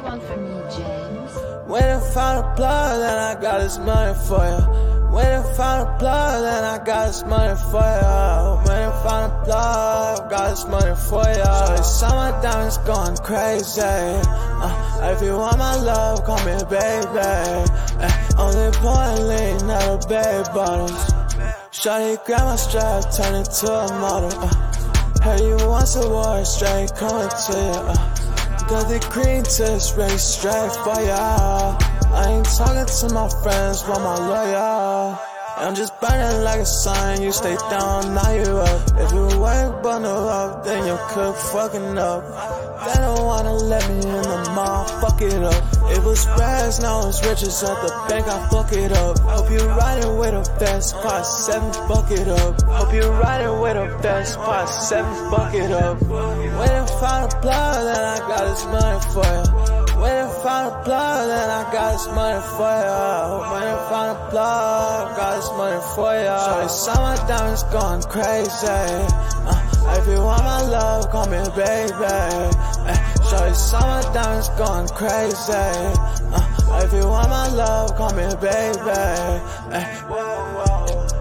one for me, James. When I find a plug, then I got this money for you. When I find a plug, then I got this money for you. When I find a plug, got this money for you. So summer diamonds going crazy. If you want my love, call me baby. Only pouring lean, not a baby bottles. Shawty grab my strap, turn it to a model. Heard you once a war, straight coming to you. Got the green tits ready straight for ya. I ain't talking to my friends, want my lawyer. I'm just burning like a sun, you stay down, now you up. If you work bundle up, then you cook fucking up. They don't wanna let me in the mall, fuck it up. It was rags, now it's riches at the bank, I fuck it up. Hope you riding with a vest, part 7, fuck it up. Hope you riding with a vest, part 7, fuck it up. When I find a plug, then I got this money for you. When I find a plug, then I got this money for you. When I find a plug, got this money for you. Shorty, summer diamonds going crazy. If you want my love, call me baby. Shorty, summer diamonds going crazy. If you want my love, call me baby. Whoa, whoa.